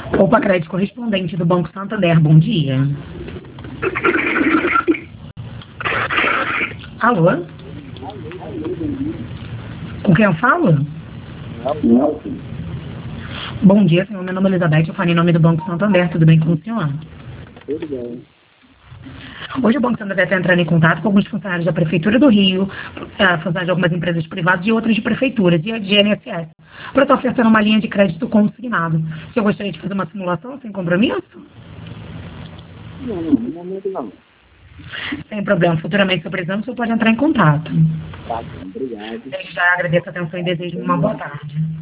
Opa, crédito correspondente do Banco Santander, bom dia. Alô? Com quem eu falo? Bom dia, senhor. Meu nome é Elizabeth, eu falo em nome do Banco Santander. Tudo bem com o senhor? Tudo bem. Hoje o Banco Santander está entrando em contato com alguns funcionários da Prefeitura do Rio, funcionários de algumas empresas privadas e outras de prefeituras e de INSS, para estar ofertando uma linha de crédito consignado. O senhor gostaria de fazer uma simulação sem compromisso? Não, no momento não. Sem problema. Futuramente, se precisando, o senhor pode entrar em contato. Tá bom, obrigado. Desde já agradeço a atenção e desejo uma boa tarde.